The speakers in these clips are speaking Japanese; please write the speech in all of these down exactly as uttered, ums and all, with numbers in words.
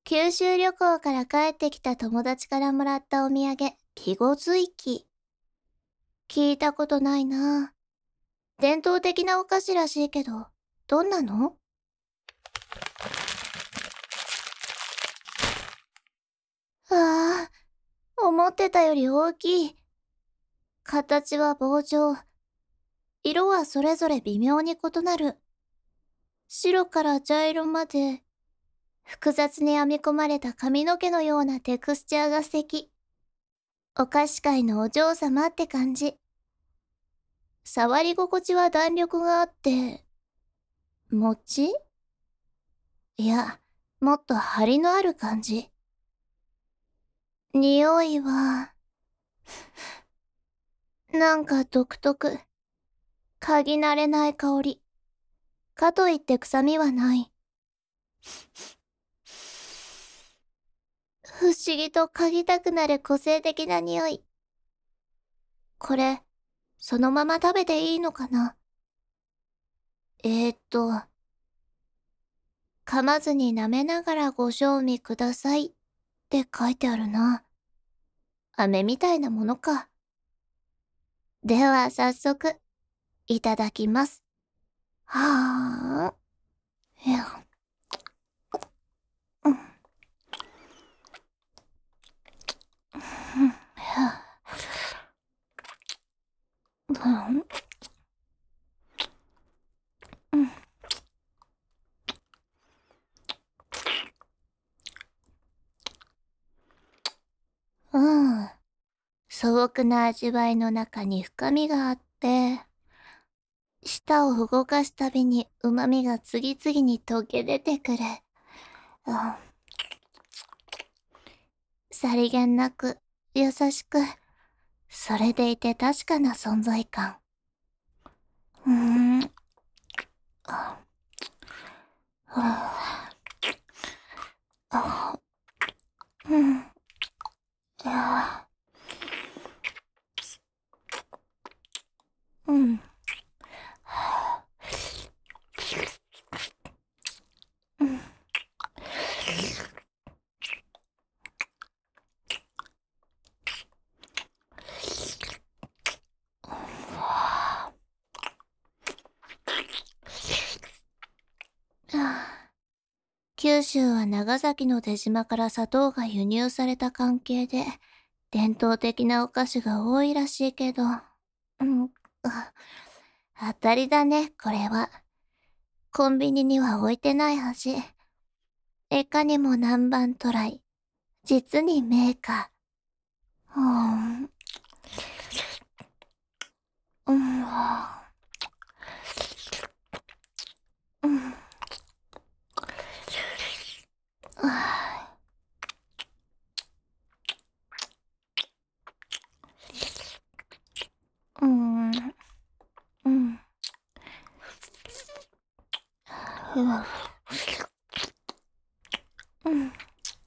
九州旅行から帰ってきた友達からもらったお土産、ピゴズイキ。聞いたことないな。伝統的なお菓子らしいけど、どんなの？ああ、思ってたより大きい。形は棒状。色はそれぞれ微妙に異なる。白から茶色まで、複雑に編み込まれた髪の毛のようなテクスチャーが素敵。お菓子界のお嬢様って感じ。触り心地は弾力があって、餅？いや、もっと張りのある感じ。匂いは、なんか独特。嗅ぎ慣れない香り。かといって臭みはない。不思議と嗅ぎたくなる個性的な匂い。これ、そのまま食べていいのかな？えーっと、噛まずに舐めながらご賞味くださいって書いてあるな。飴みたいなものか。では早速、いただきます。はぁ、いや、うん、うん、うん、うん、うん。素朴な味わいの中に深みがあって、舌を動かすたびに旨味が次々に溶け出てくる。うん、さりげなく、優しく、それでいて確かな存在感。うーん。あ、あ、あ、うん。いや、うん。うん。九州は長崎の出島から砂糖が輸入された関係で、伝統的なお菓子が多いらしいけど、うん、あ、当たりだね、これは。コンビニには置いてない味。いかにも南蛮トライ。実に名家。うん、うん、うん、あ、うん、うん、うん、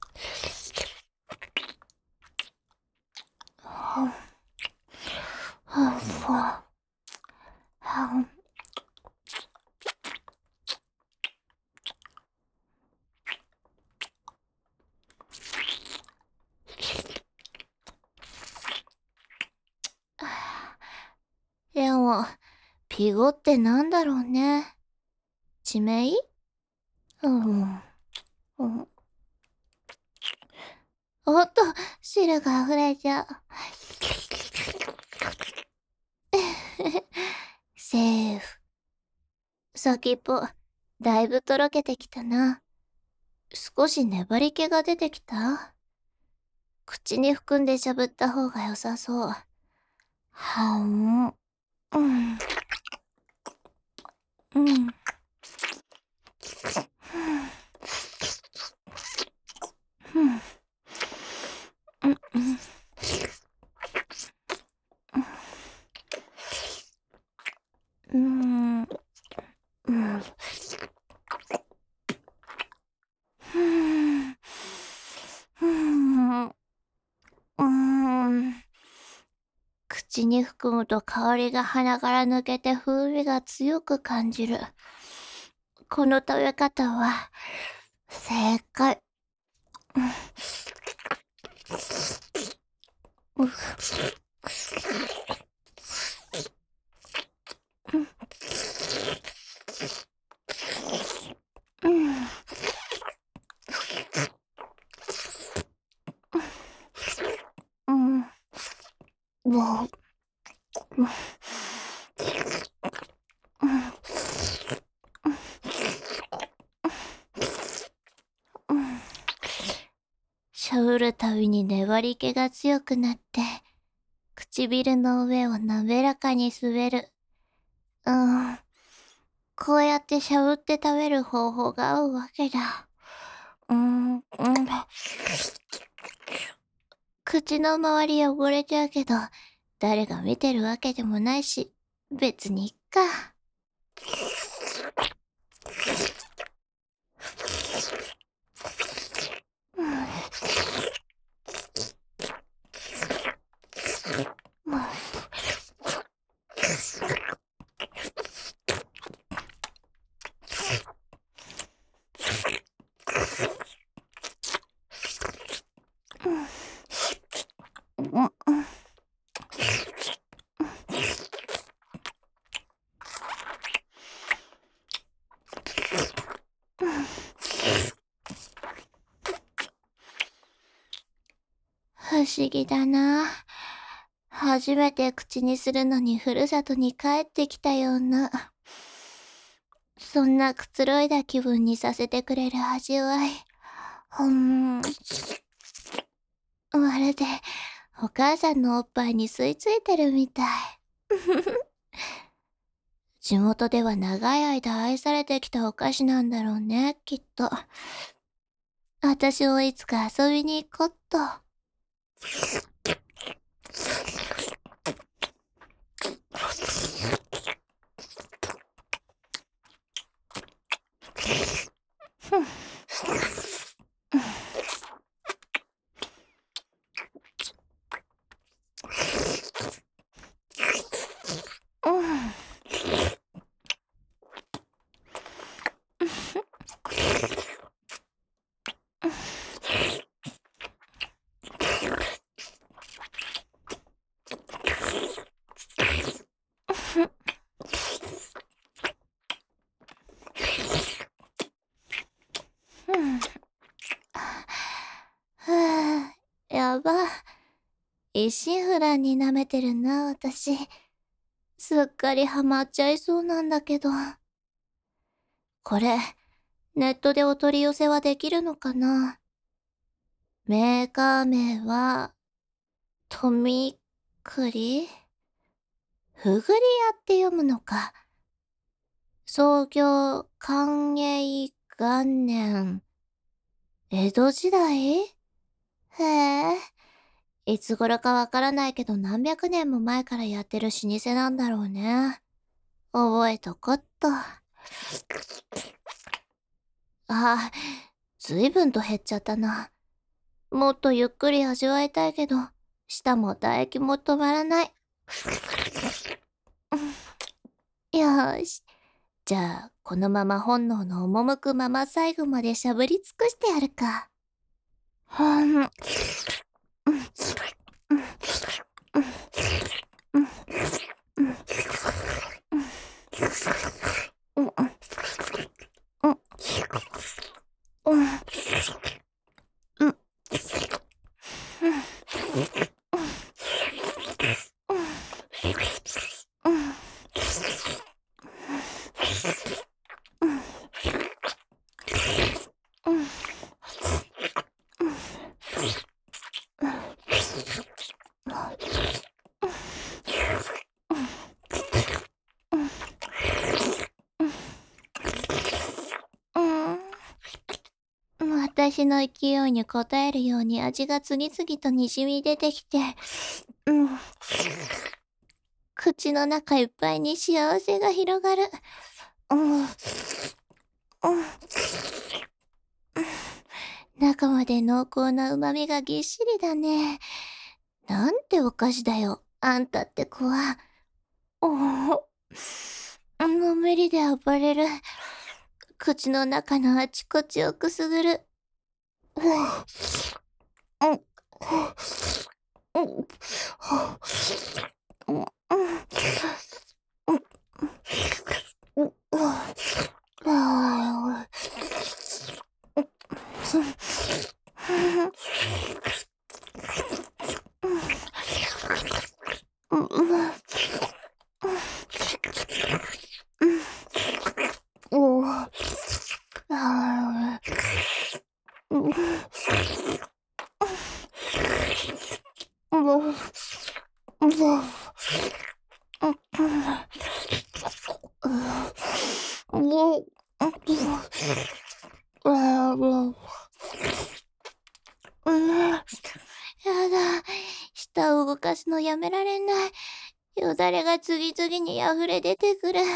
でも、ピゴってなんだろうね。地名？うん。うん、おっと、汁が溢れちゃう。セーフ。先っぽ、だいぶとろけてきたな。少し粘り気が出てきた？口に含んでしゃぶった方が良さそう。はん。うん。うん。うん。うん。うん。うん。うん。うん。うん。うん。口に含むと香りが鼻から抜けて風味が強く感じる。この食べ方は、正解。 もう、しゃぶるたびに粘り気が強くなって、唇の上を滑らかに滑る。うん。こうやってしゃぶって食べる方法が合うわけだ。うーん、うん。口の周り汚れちゃうけど、誰が見てるわけでもないし、別にいっか。うん。もううん、うん。不思議だな。初めて口にするのにふるさとに帰ってきたような、そんなくつろいだ気分にさせてくれる味わい。ほん、まるでお母さんのおっぱいに吸い付いてるみたい。地元では長い間愛されてきたお菓子なんだろうね、きっと。私もいつか遊びに行こっと。ふん。うん。うん。ふぅ、やば。一心不乱に舐めてるな、私。すっかりハマっちゃいそうなんだけど。これ、ネットでお取り寄せはできるのかな？メーカー名は、とみくり？ふぐり屋って読むのか。創業寛永元年。江戸時代？へえ。いつ頃かわからないけど何百年も前からやってる老舗なんだろうね。覚えとこっと。あ、ずいぶんと減っちゃったな。もっとゆっくり味わいたいけど、舌も唾液も止まらない。よーし。じゃあ、このまま本能の赴くまま最後までしゃぶり尽くしてやるか。はん。うん。うん。うん。うん。うん。うん。うん。うん。うん。うん。うん。私の勢いに応えるように味が次々とにじみ出てきて、うん。口の中いっぱいに幸せが広がる。うん。うん。中まで濃厚な旨味がぎっしりだね。なんてお菓子だよ。あんたって子は。おお。のめりで暴れる。口の中のあちこちをくすぐる。うん。うん。うん。うん。うん。うん。うん。 やだ。舌を動かすのやめられない。よだれが次々に溢れ出てくる。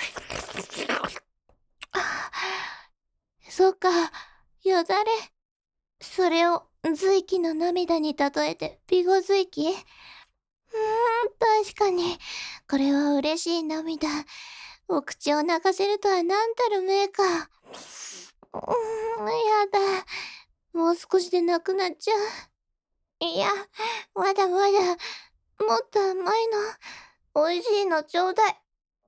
そっか、よだれ。それを随気の涙に例えてピゴ随気。うーん、確かに。これは嬉しい涙。お口を泣かせるとは何たる名か。うーん、やだ。もう少しでなくなっちゃう。いや、まだまだ。もっと甘いの。美味しいのちょうだい。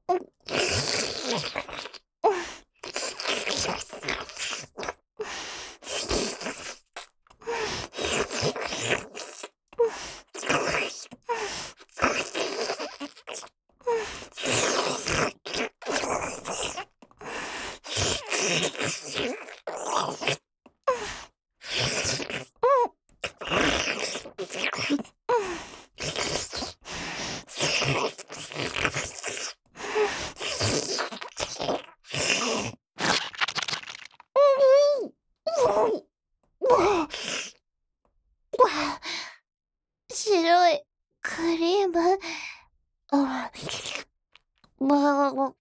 白いクリーム。あまあ、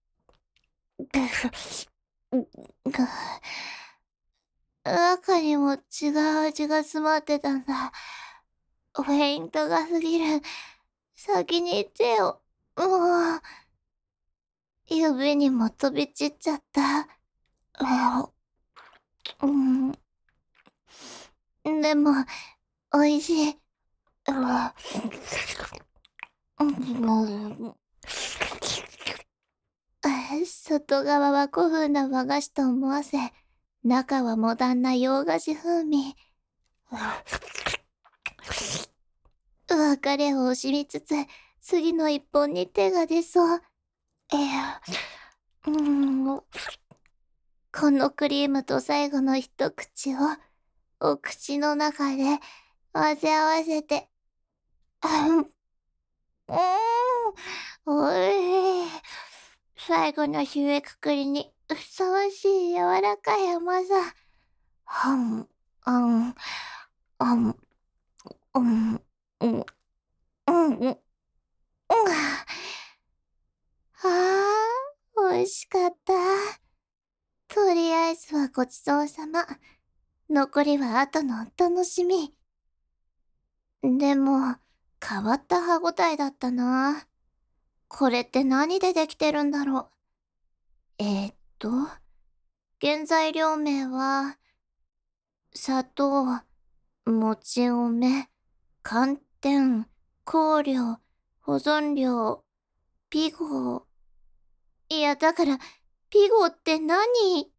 中にも違う味が詰まってたんだ。フェイントが過ぎる。先に言ってよ。もう。指にも飛び散っちゃった。うん。でも、美味しい。外側は古風な和菓子と思わせ、中はモダンな洋菓子風味。別れを惜しみつつ、次の一本に手が出そう。いや、うーん。このクリームと最後の一口を、お口の中で混ぜ合わせて、うん、おいしい。最後の締めくくりにふさわしい柔らかい甘さ。はん、あん、あん、うん、うん、うん、うん。ああ、美味しかった。とりあえずはごちそうさま。残りは後のお楽しみ。でも、変わった歯ごたえだったな。これって何でできてるんだろう。えー、っと、原材料名は、砂糖、もち米、寒天、香料、保存料、ピゴー。いや、だから、ピゴーって何？